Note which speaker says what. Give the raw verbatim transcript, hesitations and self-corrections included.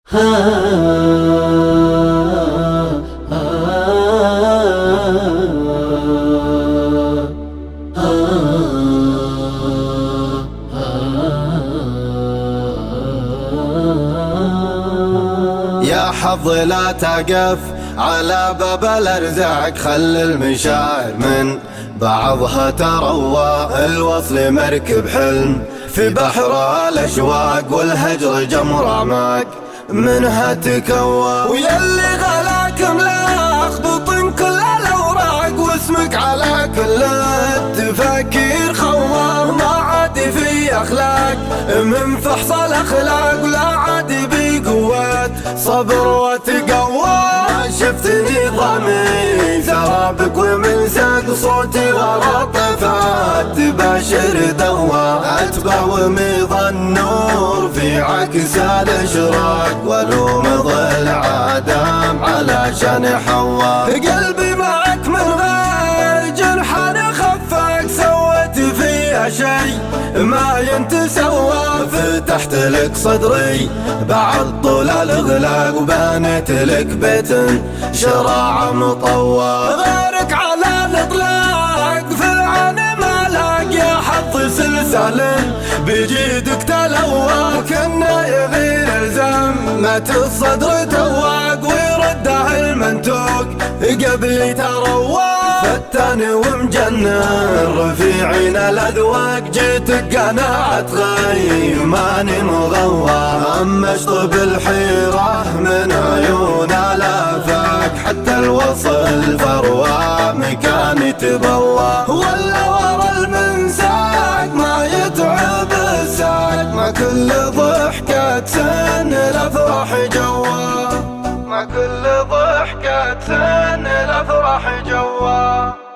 Speaker 1: يا حظ لا تقف على باب الارزاق، خل المشاعر من بعضها تروى. الوصل مركب حلم في بحر الاشواق، والهجر جمر اعماق منها تكوى. ويلي غلاك ملاخ بطن كل الاوراق، واسمك على كل التفاكير خواه. ما عاد في اخلاق من فحص الاخلاق، ولا عاد بقوات صبر وتقوى. شفت نظامي ثرابك ومن ساق صوتي ورا طفات تباشر دوا. اتبع ومض النور في عكس الاشراق، ولوم ظل عدم علشان حوا. قلبي معك من غير جرح خفك، سويت فيها شي ما ينتسوى. فتحت لك صدري بعد طول الاغلاق، وبنيت لك بيت شراع مطوى. غيرك على الاطلاق في العالم مالك، يا حظ سلسال بجيدك تلوى. كنا يغير الزمة الصدر تواق، ويرده المنتوق قبل تروى. فتان ومجنن رفيعين الاذواق، جيتك قناعة غير ماني مغوى. اما اشطب الحيرة من عيون الافاق، حتى الوصل فروى مكاني تبوى. ولا ورا المنساق ما يتعب الساق، ما كل ضحكة سن الافراح جوا. ما كل ضحكة سن الافراح جوا.